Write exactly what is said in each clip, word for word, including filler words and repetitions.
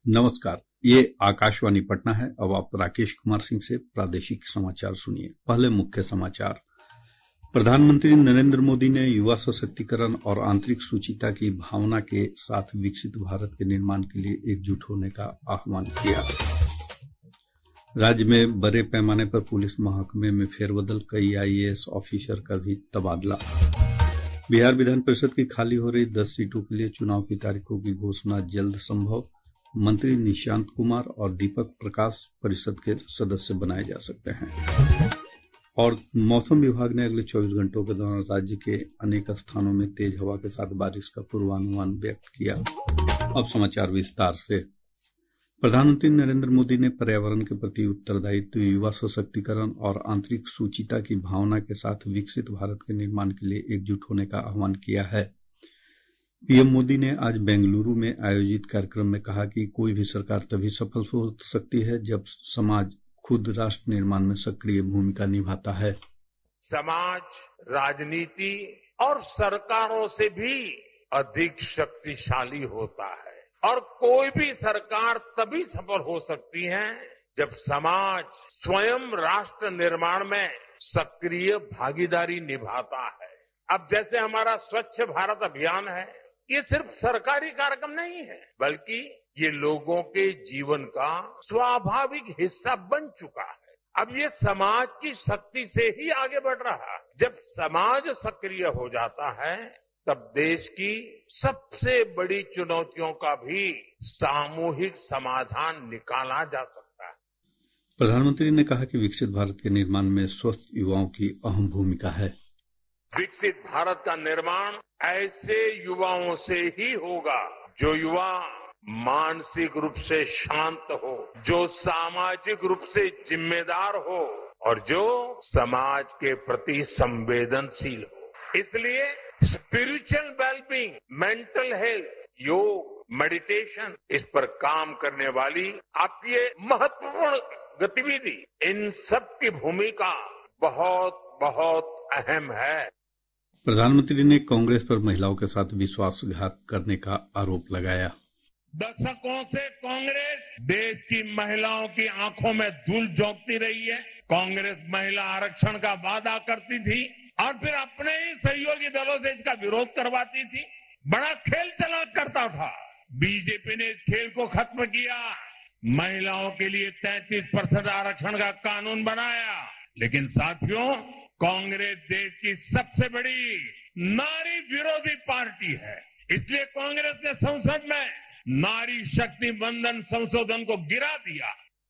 नमस्कार, ये आकाशवाणी पटना है। अब आप राकेश कुमार सिंह से प्रादेशिक समाचार सुनिए। पहले मुख्य समाचार। प्रधानमंत्री नरेंद्र मोदी ने युवा सशक्तिकरण और आंतरिक सुचिता की भावना के साथ विकसित भारत के निर्माण के लिए एकजुट होने का आह्वान किया। राज्य में बड़े पैमाने पर पुलिस महकमे में फेरबदल, कई आईएएस ऑफिसर का भी तबादला। बिहार विधान परिषद की खाली हो रही दस सीटों के लिए चुनाव की तारीखों की घोषणा जल्द संभव। मंत्री निशांत कुमार और दीपक प्रकाश परिषद के सदस्य बनाए जा सकते हैं। और मौसम विभाग ने अगले चौबीस घंटों के दौरान राज्य के अनेक स्थानों में तेज हवा के साथ बारिश का पूर्वानुमान व्यक्त किया। अब समाचार विस्तार से। प्रधानमंत्री नरेंद्र मोदी ने पर्यावरण के प्रति उत्तरदायित्व, युवा सशक्तिकरण और आंतरिक सुचिता की भावना के साथ विकसित भारत के निर्माण के लिए एकजुट होने का आह्वान किया है। पीएम मोदी ने आज बेंगलुरु में आयोजित कार्यक्रम में कहा कि कोई भी सरकार तभी सफल हो सकती है जब समाज खुद राष्ट्र निर्माण में सक्रिय भूमिका निभाता है। समाज राजनीति और सरकारों से भी अधिक शक्तिशाली होता है और कोई भी सरकार तभी सफल हो सकती है जब समाज स्वयं राष्ट्र निर्माण में सक्रिय भागीदारी निभाता है। अब जैसे हमारा स्वच्छ भारत अभियान है, ये सिर्फ सरकारी कार्यक्रम नहीं है, बल्कि ये लोगों के जीवन का स्वाभाविक हिस्सा बन चुका है। अब ये समाज की शक्ति से ही आगे बढ़ रहा है। जब समाज सक्रिय हो जाता है, तब देश की सबसे बड़ी चुनौतियों का भी सामूहिक समाधान निकाला जा सकता है। प्रधानमंत्री ने कहा कि विकसित भारत के निर्माण में स्वस्थ युवाओं की अहम भूमिका है। विकसित भारत का निर्माण ऐसे युवाओं से ही होगा जो युवा मानसिक रूप से शांत हो, जो सामाजिक रूप से जिम्मेदार हो और जो समाज के प्रति संवेदनशील हो। इसलिए स्पिरिचुअल वेलबींग, मेंटल हेल्थ, योग, मेडिटेशन, इस पर काम करने वाली आप ये महत्वपूर्ण गतिविधि, इन सब की भूमिका बहुत बहुत अहम है। प्रधानमंत्री ने कांग्रेस पर महिलाओं के साथ विश्वासघात करने का आरोप लगाया। दशकों से कांग्रेस देश की महिलाओं की आंखों में धूल झोंकती रही है। कांग्रेस महिला आरक्षण का वादा करती थी और फिर अपने ही सहयोगी दलों से इसका विरोध करवाती थी। बड़ा खेल चला करता था। बीजेपी ने इस खेल को खत्म किया, महिलाओं के लिए तैंतीस परसेंट आरक्षण का कानून बनाया। लेकिन साथियों, कांग्रेस देश की सबसे बड़ी नारी विरोधी पार्टी है। इसलिए कांग्रेस ने संसद में नारी शक्ति वंदन संशोधन को गिरा दिया।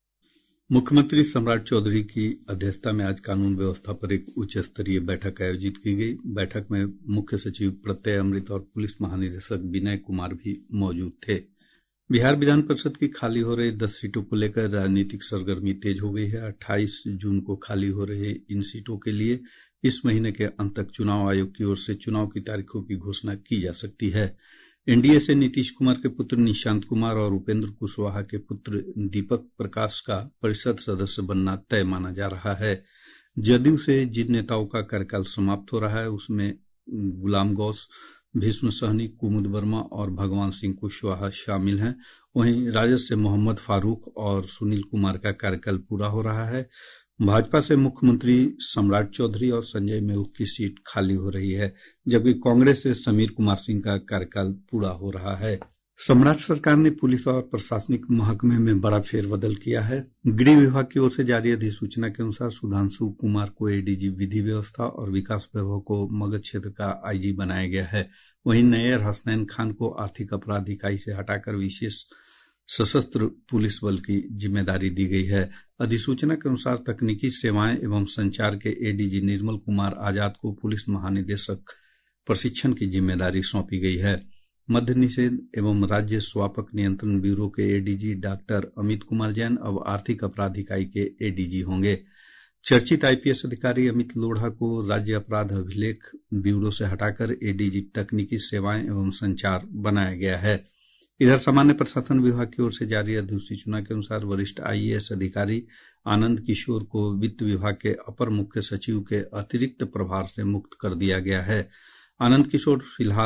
मुख्यमंत्री सम्राट चौधरी की अध्यक्षता में आज कानून व्यवस्था पर एक उच्च स्तरीय बैठक आयोजित की गई। बैठक में मुख्य सचिव प्रत्यय अमृत और पुलिस महानिदेशक विनय कुमार भी मौजूद थे। बिहार विधान परिषद की खाली हो रही दस सीटों को लेकर राजनीतिक सरगर्मी तेज हो गई है। अट्ठाईस जून को खाली हो रहे इन सीटों के लिए इस महीने के अंत तक चुनाव आयोग की ओर से चुनाव की तारीखों की घोषणा की जा सकती है। एनडीए से नीतीश कुमार के पुत्र निशांत कुमार और उपेंद्र कुशवाहा के पुत्र दीपक प्रकाश का परिषद सदस्य बनना तय माना जा रहा है। जदयू से जिन नेताओं का कार्यकाल समाप्त हो रहा है उसमें गुलाम गौस, भीष्म सहनी, कुमुद वर्मा और भगवान सिंह कुशवाहा शामिल हैं। वहीं राजद से मोहम्मद फारूक और सुनील कुमार का कार्यकाल पूरा हो रहा है। भाजपा से मुख्यमंत्री सम्राट चौधरी और संजय मेहुत की सीट खाली हो रही है, जबकि कांग्रेस से समीर कुमार सिंह का कार्यकाल पूरा हो रहा है। सम्राट सरकार ने पुलिस और प्रशासनिक महकमे में बड़ा फेरबदल किया है। गृह विभाग की ओर से जारी अधिसूचना के अनुसार सुधांशु कुमार को एडीजी विधि व्यवस्था और विकास वैभव को मगध क्षेत्र का आईजी बनाया गया है। वहीं नैयर हसनैन खान को आर्थिक अपराध इकाई से हटाकर विशेष सशस्त्र पुलिस बल की जिम्मेदारी दी गई है। अधिसूचना के अनुसार तकनीकी सेवाएं एवं संचार के एडीजी निर्मल कुमार आजाद को पुलिस महानिदेशक प्रशिक्षण की जिम्मेदारी सौंपी गई है। मद्य निषेध एवं राज्य स्वापक नियंत्रण ब्यूरो के एडीजी डॉक्टर अमित कुमार जैन अब आर्थिक अपराध इकाई के एडीजी होंगे। चर्चित आईपीएस अधिकारी अमित लोढ़ा को राज्य अपराध अभिलेख ब्यूरो से हटाकर एडीजी तकनीकी सेवाएं एवं संचार बनाया गया है। इधर सामान्य प्रशासन विभाग की ओर से जारी अधिसूचना के अनुसार वरिष्ठ आईएएस अधिकारी आनंद किशोर को वित्त विभाग के अपर मुख्य सचिव के अतिरिक्त प्रभार से मुक्त कर दिया गया है। आनंद किशोर फिलहाल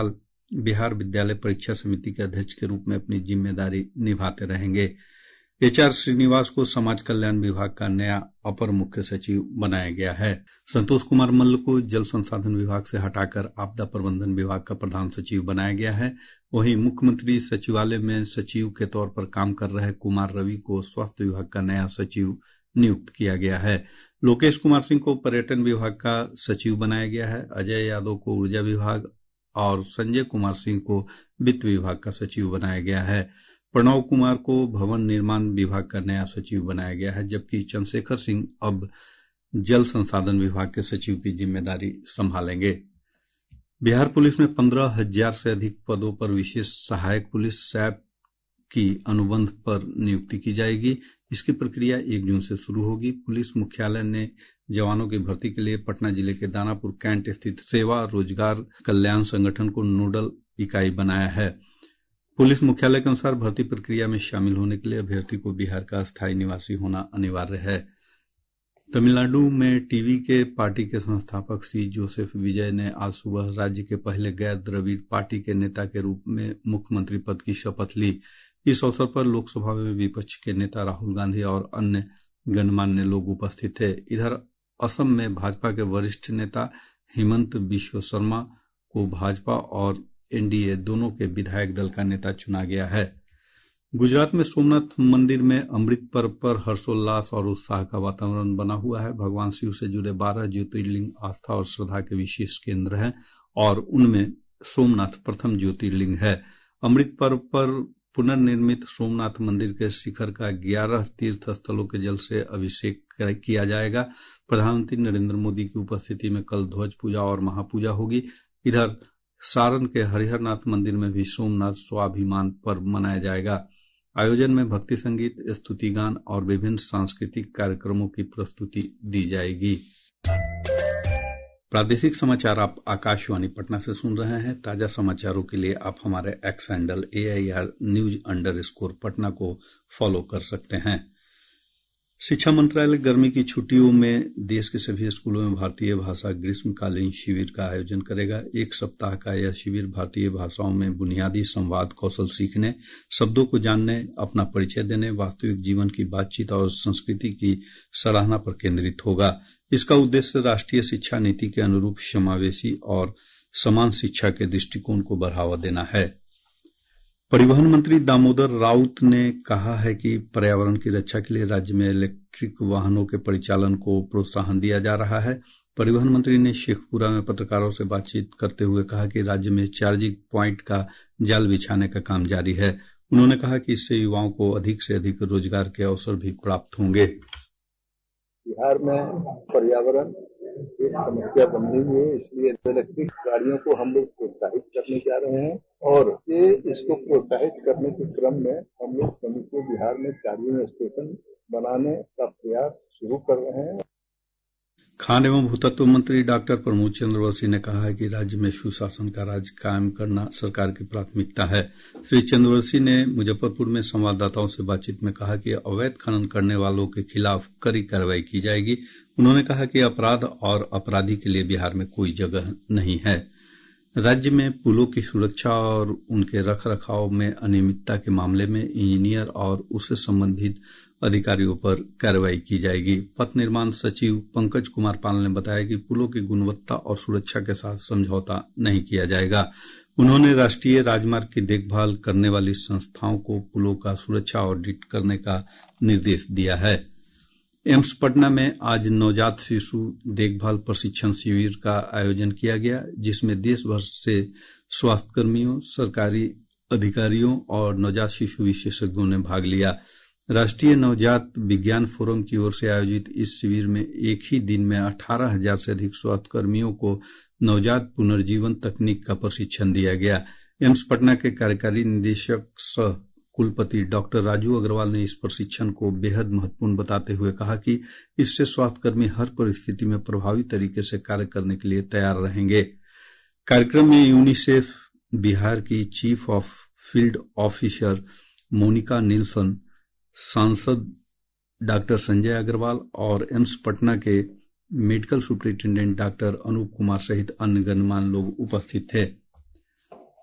बिहार विद्यालय परीक्षा समिति के अध्यक्ष के रूप में अपनी जिम्मेदारी निभाते रहेंगे। एच आर श्रीनिवास को समाज कल्याण विभाग का नया अपर मुख्य सचिव बनाया गया है। संतोष कुमार मल्ल को जल संसाधन विभाग से हटाकर आपदा प्रबंधन विभाग का प्रधान सचिव बनाया गया है। वहीं मुख्यमंत्री सचिवालय में सचिव के तौर पर काम कर रहे कुमार रवि को स्वास्थ्य विभाग का नया सचिव नियुक्त किया गया है। लोकेश कुमार सिंह को पर्यटन विभाग का सचिव बनाया गया है। अजय यादव को ऊर्जा विभाग और संजय कुमार सिंह को वित्त विभाग का सचिव बनाया गया है। प्रणव कुमार को भवन निर्माण विभाग का नया सचिव बनाया गया है, जबकि चंद्रशेखर सिंह अब जल संसाधन विभाग के सचिव की जिम्मेदारी संभालेंगे। बिहार पुलिस में पंद्रह हजार से अधिक पदों पर विशेष सहायक पुलिस सैप की अनुबंध पर नियुक्ति की जाएगी। इसकी प्रक्रिया एक जून से शुरू होगी। पुलिस मुख्यालय ने जवानों की भर्ती के लिए पटना जिले के दानापुर कैंट स्थित सेवा रोजगार कल्याण संगठन को नोडल इकाई बनाया है। पुलिस मुख्यालय के अनुसार भर्ती प्रक्रिया में शामिल होने के लिए अभ्यर्थी को बिहार का स्थायी निवासी होना अनिवार्य है। तमिलनाडु में टीवी के पार्टी के संस्थापक सी जोसेफ विजय ने आज सुबह राज्य के पहले गैर द्रविड़ पार्टी के नेता के रूप में मुख्यमंत्री पद की शपथ ली। इस अवसर पर लोकसभा में विपक्ष के नेता राहुल गांधी और अन्य गणमान्य लोग उपस्थित थे। इधर असम में भाजपा के वरिष्ठ नेता हिमंत बिश्व शर्मा को भाजपा और एनडीए दोनों के विधायक दल का नेता चुना गया है। गुजरात में सोमनाथ मंदिर में अमृत पर्व पर हर्षोल्लास और उत्साह का वातावरण बना हुआ है। भगवान शिव से जुड़े बारह ज्योतिर्लिंग आस्था और श्रद्धा के विशेष केंद्र हैं और उनमें सोमनाथ प्रथम ज्योतिर्लिंग है। अमृत पर्व पर पुनर्निर्मित सोमनाथ मंदिर के शिखर का ग्यारह तीर्थ स्थलों के जल से अभिषेक किया जाएगा। प्रधानमंत्री नरेंद्र मोदी की उपस्थिति में कल ध्वज पूजा और महापूजा होगी। इधर सारण के हरिहरनाथ मंदिर में भी सोमनाथ स्वाभिमान पर्व मनाया जाएगा। आयोजन में भक्ति संगीत, स्तुति गान और विभिन्न सांस्कृतिक कार्यक्रमों की प्रस्तुति दी जाएगी। प्रादेशिक समाचार आप आकाशवाणी पटना से सुन रहे हैं। ताजा समाचारों के लिए आप हमारे X handle A I R news underscore Patna को फॉलो कर सकते हैं। शिक्षा मंत्रालय गर्मी की छुट्टियों में देश के सभी स्कूलों में भारतीय भाषा ग्रीष्मकालीन शिविर का आयोजन करेगा। एक सप्ताह का यह शिविर भारतीय भाषाओं में बुनियादी संवाद कौशल सीखने, शब्दों को जानने, अपना परिचय देने, वास्तविक जीवन की बातचीत और संस्कृति की सराहना पर केंद्रित होगा। इसका उद्देश्य राष्ट्रीय शिक्षा नीति के अनुरूप समावेशी और समान शिक्षा के दृष्टिकोण को बढ़ावा देना है। परिवहन मंत्री दामोदर राउत ने कहा है कि पर्यावरण की रक्षा के लिए राज्य में इलेक्ट्रिक वाहनों के परिचालन को प्रोत्साहन दिया जा रहा है। परिवहन मंत्री ने शेखपुरा में पत्रकारों से बातचीत करते हुए कहा कि राज्य में चार्जिंग प्वाइंट का जाल बिछाने का काम जारी है। उन्होंने कहा कि इससे युवाओं को अधिक से अधिक रोजगार के अवसर भी प्राप्त होंगे। बिहार में पर्यावरण एक समस्या बन रही है, इसलिए इलेक्ट्रिक गाड़ियों को हम लोग प्रोत्साहित करने जा रहे हैं और ये इसको प्रोत्साहित करने के क्रम में हम लोग समूचे बिहार में चार्जिंग स्टेशन बनाने का प्रयास शुरू कर रहे हैं। खान एवं भूतत्व मंत्री डॉक्टर प्रमोद चंद्रवंशी ने कहा है कि राज्य में सुशासन का राज कायम करना सरकार की प्राथमिकता है। श्री चंद्रवंशी ने मुजफ्फरपुर में संवाददाताओं से बातचीत में कहा कि अवैध खनन करने वालों के खिलाफ कड़ी कार्रवाई की जाएगी। उन्होंने कहा कि अपराध और अपराधी के लिए बिहार में कोई जगह नहीं है। राज्य में पुलों की सुरक्षा और उनके रख रखाव में अनियमितता के मामले में इंजीनियर और उससे संबंधित अधिकारियों पर कार्रवाई की जाएगी। पथ निर्माण सचिव पंकज कुमार पाल ने बताया कि पुलों की गुणवत्ता और सुरक्षा के साथ समझौता नहीं किया जाएगा। उन्होंने राष्ट्रीय राजमार्ग की देखभाल करने वाली संस्थाओं को पुलों का सुरक्षा ऑडिट करने का निर्देश दिया है। एम्स पटना में आज नवजात शिशु देखभाल प्रशिक्षण शिविर का आयोजन किया गया, जिसमें देश भर से स्वास्थ्यकर्मियों, सरकारी अधिकारियों और नवजात शिशु विशेषज्ञों ने भाग लिया। राष्ट्रीय नवजात विज्ञान फोरम की ओर से आयोजित इस शिविर में एक ही दिन में अठारह हजार से अधिक स्वास्थ्यकर्मियों को नवजात पुनर्जीवन तकनीक का प्रशिक्षण दिया गया। एम्स पटना के कार्यकारी निदेशक सह कुलपति डॉक्टर राजू अग्रवाल ने इस प्रशिक्षण को बेहद महत्वपूर्ण बताते हुए कहा कि इससे स्वास्थ्यकर्मी हर परिस्थिति में प्रभावी तरीके से कार्य करने के लिए तैयार रहेंगे। कार्यक्रम में यूनिसेफ बिहार की chief of field officer Monica Nilsson, सांसद डॉक्टर संजय अग्रवाल और एम्स पटना के medical superintendent doctor Anoop Kumar सहित अन्य गणमान्य लोग उपस्थित थे।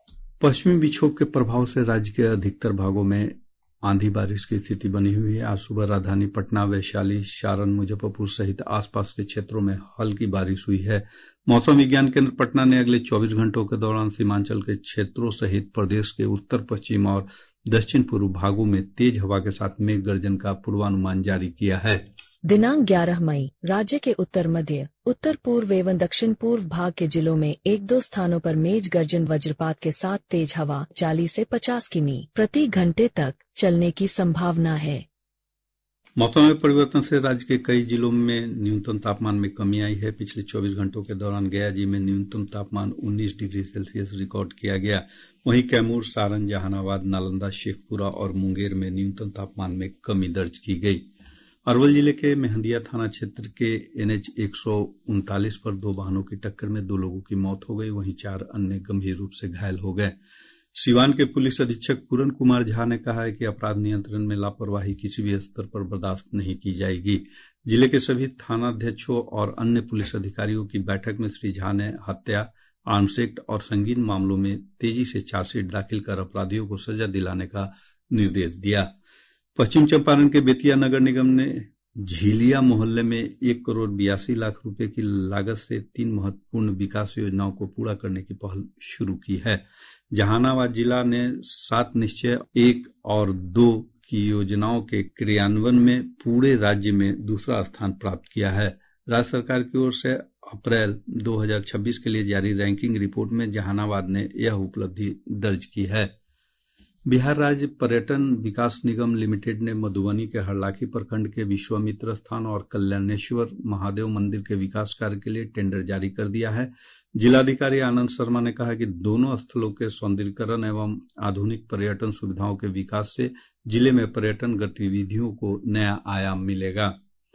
पश्चिमी विक्षोभ के प्रभाव से राज्य के अधिकतर भागों में आंधी बारिश की स्थिति बनी हुई है। आज सुबह राजधानी पटना, वैशाली, सारण, मुजफ्फरपुर सहित आसपास के क्षेत्रों में हल्की बारिश हुई है। मौसम विज्ञान केंद्र पटना ने अगले चौबीस घंटों के दौरान सीमांचल के क्षेत्रों सहित प्रदेश के उत्तर पश्चिम और दक्षिण पूर्व भागों में तेज हवा के साथ मेघ गर्जन का पूर्वानुमान जारी किया है। दिनांक ग्यारह मई राज्य के उत्तर मध्य, उत्तर पूर्व एवं दक्षिण पूर्व भाग के जिलों में एक दो स्थानों पर मेघ गर्जन वज्रपात के साथ तेज हवा चालीस से पचास किमी प्रति घंटे तक चलने की संभावना है। मौसम में परिवर्तन से राज्य के कई जिलों में न्यूनतम तापमान में कमी आई है। पिछले चौबीस घंटों के दौरान गया जिले में न्यूनतम तापमान उन्नीस डिग्री सेल्सियस रिकॉर्ड किया गया। वहीं कैमूर, सारण, जहानाबाद, नालंदा, शेखपुरा और मुंगेर में न्यूनतम तापमान में कमी दर्ज की गयी। अरवल जिले के मेहंदिया थाना क्षेत्र के एनएच एक सौ उनतालीस पर दो वाहनों की टक्कर में दो लोगों की मौत हो गई, वहीं चार अन्य गंभीर रूप से घायल हो गए। सीवान के पुलिस अधीक्षक पूरन कुमार झा ने कहा है कि अपराध नियंत्रण में लापरवाही किसी भी स्तर पर बर्दाश्त नहीं की जाएगी। जिले के सभी थानाध्यक्षों और अन्य पुलिस अधिकारियों की बैठक में श्री झा ने हत्या, आर्म्स एक्ट और संगीन मामलों में तेजी से चार्जशीट दाखिल कर अपराधियों को सजा दिलाने का निर्देश दिया। पश्चिम चंपारण के बेतिया नगर निगम ने झीलिया मोहल्ले में एक करोड़ बयासी लाख रुपए की लागत से तीन महत्वपूर्ण विकास योजनाओं को पूरा करने की पहल शुरू की है। जहानाबाद जिला ने सात निश्चय एक और दो की योजनाओं के क्रियान्वयन में पूरे राज्य में दूसरा स्थान प्राप्त किया है। राज्य सरकार की ओर से अप्रैल दो हज़ार छब्बीस के लिए जारी रैंकिंग रिपोर्ट में जहानाबाद ने यह उपलब्धि दर्ज की है। बिहार राज्य पर्यटन विकास निगम लिमिटेड ने मधुबनी के हरलाखी प्रखंड के विश्वामित्र स्थान और कल्याणेश्वर महादेव मंदिर के विकास कार्य के लिए टेंडर जारी कर दिया है। जिलाधिकारी आनंद शर्मा ने कहा कि दोनों स्थलों के सौंदर्यीकरण एवं आधुनिक पर्यटन सुविधाओं के विकास से जिले में पर्यटन गतिविधियों को नया आयाम मिलेगा।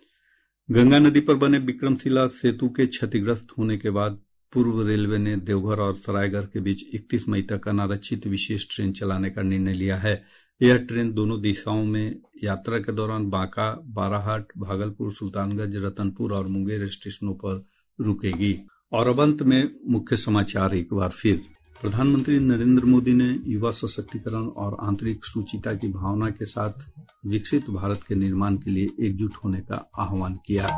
गंगा नदी पर बने विक्रमशिला सेतु के क्षतिग्रस्त होने के बाद पूर्व रेलवे ने देवघर और सरायगढ़ के बीच इकतीस मई तक अनारक्षित विशेष ट्रेन चलाने का निर्णय लिया है। यह ट्रेन दोनों दिशाओं में यात्रा के दौरान बांका, बाराहाट, भागलपुर, सुल्तानगंज, रतनपुर और मुंगेर स्टेशनों पर रुकेगी। और अब अंत में मुख्य समाचार एक बार फिर। प्रधानमंत्री नरेंद्र मोदी ने युवा सशक्तिकरण और आंतरिक सुचिता की भावना के साथ विकसित भारत के निर्माण के लिए एकजुट होने का आह्वान किया।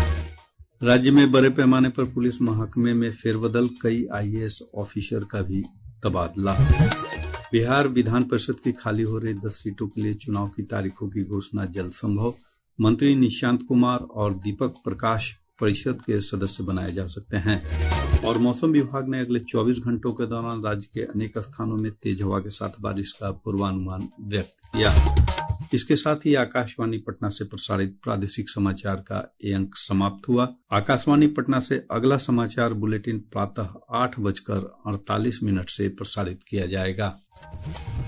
राज्य में बड़े पैमाने पर पुलिस महकमे में फेरबदल, कई आईएएस ऑफिसर का भी तबादला। बिहार विधान परिषद की खाली हो रही दस सीटों के लिए चुनाव की तारीखों की घोषणा जल्द संभव। मंत्री निशांत कुमार और दीपक प्रकाश परिषद के सदस्य बनाए जा सकते हैं। और मौसम विभाग ने अगले चौबीस घंटों के दौरान राज्य के अनेक स्थानों में तेज हवा के साथ बारिश का पूर्वानुमान व्यक्त किया। इसके साथ ही आकाशवाणी पटना से प्रसारित प्रादेशिक समाचार का ये अंक समाप्त हुआ। आकाशवाणी पटना से अगला समाचार बुलेटिन प्रातः आठ बजकर अड़तालीस मिनट से प्रसारित किया जाएगा।